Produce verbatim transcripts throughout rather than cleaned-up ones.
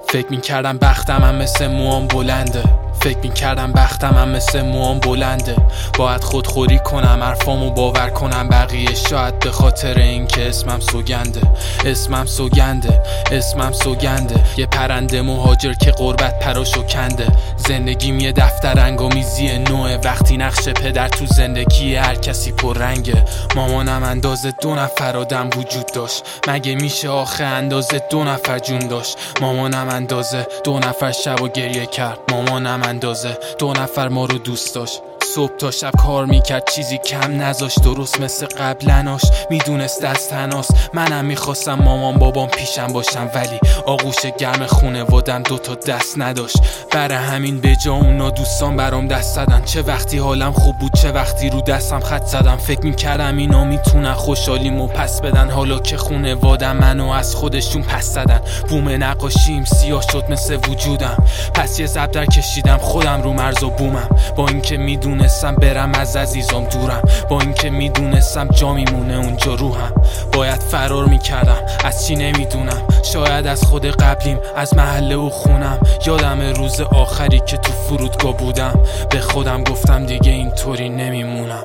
فکر میکردم بختم هم مثل موام بلنده فکر میکردم بختم هم مثل موام بلنده باید خودخوری کنم حرفامو باور کنم بقیه شاید به خاطر این که اسمم سوگنده اسمم سوگنده اسمم سوگنده یه پرنده مهاجر که غربت پراشو کنده زندگیم یه دفتر انگامیزی نوعه وقتی نقش پدر تو زندگی هر کسی پررنگه مامانم اندازه دو نفر آدم وجود داشت مگه میشه آخه اندازه دو نفر جون داشت مامانم اندازه دو نفر شب و گریه کرد مامانم اندازه دو نفر ما رو دوست داشت صبح تا شب کار میکرد چیزی کم نذاشت درست مثل قبلناش میدونست دست تناست منم میخواستم مامان بابام پیشم باشم ولی آغوش گرم خونه وادم دوتا دست نداشت برای همین به جا اونا دوستان برام دست زدن چه وقتی حالم خوب بود چه وقتی رو دستم خط زدم فکر میکردم اینا میتونن خوشحالیمو پس بدن حالا که خونه وادم منو از خودشون پس زدن بوم نقاشیم سیاه شد مثل وجودم پس یه زب در کشیدم خودم رو مرز و بومم با اینکه میدون میدونستم برم از عزیزام دورم با اینکه میدونستم جا میمونه اونجا روحم باید فرار میکردم از چی نمیدونم شاید از خود قبلیم از محله و خونم یادم روز آخری که تو فرودگاه بودم به خودم گفتم دیگه اینطوری نمیمونم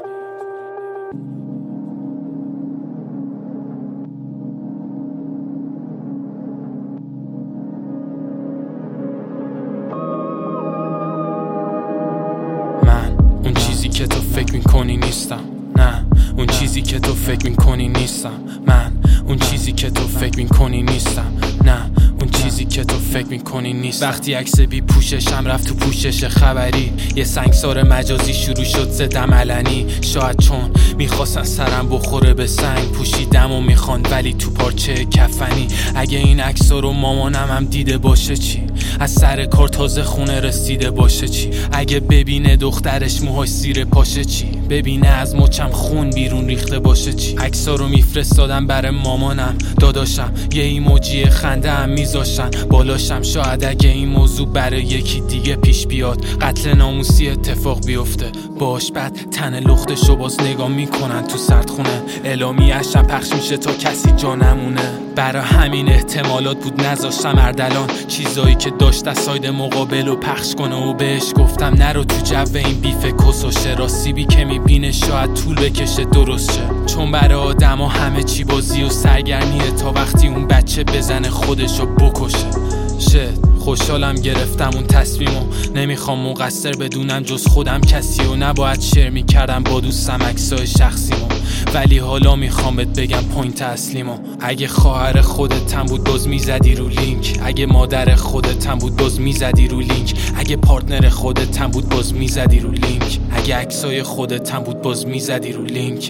اون چیزی که تو فکر میکنی نیستم نه اون چیزی که تو فکر میکنی نیستم من اون چیزی که تو فکر میکنی نیستم نه اون چیزی که تو فکر میکنی نیست وقتی عکس بی پوششم رفت تو پوشش خبری یه سنگسار مجازی شروع شد زدم علنی شاید چون میخواستن سرم بخوره به سنگ پوشیدم و میخوان ولی تو پارچه کفنی اگه این عکسا رو مامانم هم دیده باشه چی از سر کار تازه خونه رسیده باشه چی اگه ببینه دخترش موهاش زیر پاشه چی ببینه از مچم خون بیرون ریخته باشه چی عکسا رو میفرستادم برای مامانم داداشم یه ایموجی خنده هم میذاشتن بالاشم شاید اگه این موضوع برای یکی دیگه پیش بیاد قتل ناموسی اتفاق بیفته باش بعد تن لختشو باز نگاه میکنن تو سردخونه اعلامیه‌اش پخش میشه تا کسی جا نمونه برای همین احتمالات بود نذاشتم اردلان چیزایی که داشت از ساید مقابل رو پخش کنه و بهش گفتم نرو تو جو این بیف کس و شرا سیبی که میبینه شاید طول بکشه درست شه چون برای آدم ها همه چی بازی و سرگرمیه تا وقتی اون بچه بزنه خودشو بکشه شت خوشحالم گرفتم اون تصمیمو نمیخوام مقصر بدونم جز خودم کسی و نباید شیر میکردم با دوستم عکسای شخصیمو ولی حالا میخوام بهت بگم پوینت اصلیمو اگه خواهر خودت هم بود باز میزدی رو لینک اگه مادر خودت هم بود باز میزدی رو لینک اگه پارتنر خودت هم بود باز میزدی رو لینک اگه عکسای خودت هم بود باز میزدی رو لینک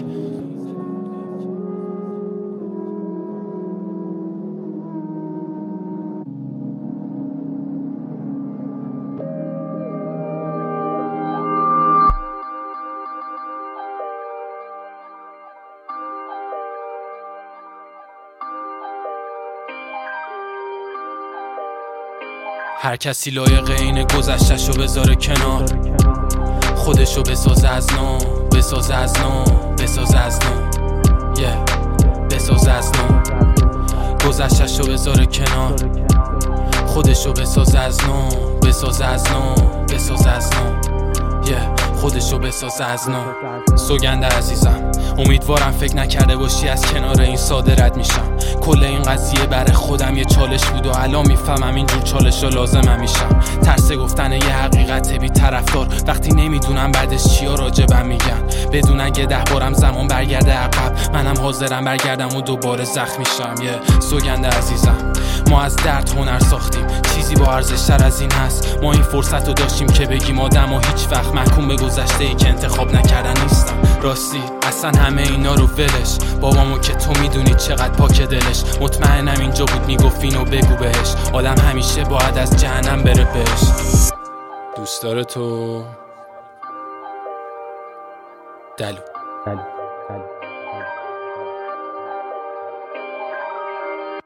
هر کسی لایق اینه گذشتشو بذاره کنار خودشو بسازه از نو بسازه از نو بسازه از نو yeah. بسازه از نو گذشتشو بذاره کنار خودشو بسازه از نو بسازه از نو بسازه از نو yeah. خودشو بسازه از نو سوگنده عزیزم امیدوارم فکر نکرده باشی از کنار این ساده رد میشم کل این قضیه برای خودم یه چالش بود و الان میفهمم اینجور چالش ها لازمم میشم ترس گفتن یه حقیقت بی طرفدار وقتی نمیدونم بعدش چیا راجبم میگن بدون اگه ده بارم زمان برگرده عقب منم حاضرم برگردم و دوباره زخم میشم یه yeah. سوگنده عزیزم ما از درد هنر ساختیم چیزی با ارزش‌تر از این هست ما این فرصت رو داشتیم که بگیم آدم ها هیچ وقت محکوم به گذشته ای که انتخاب نکردن نیستم راستی اصلا همه اینا رو ولش بابامو که تو میدونی چقدر پاک دلش مطمئنم اینجا بود میگفت اینو بگو بهش آدم همیشه باید از جهنم بره بهش دوست داره تو دلو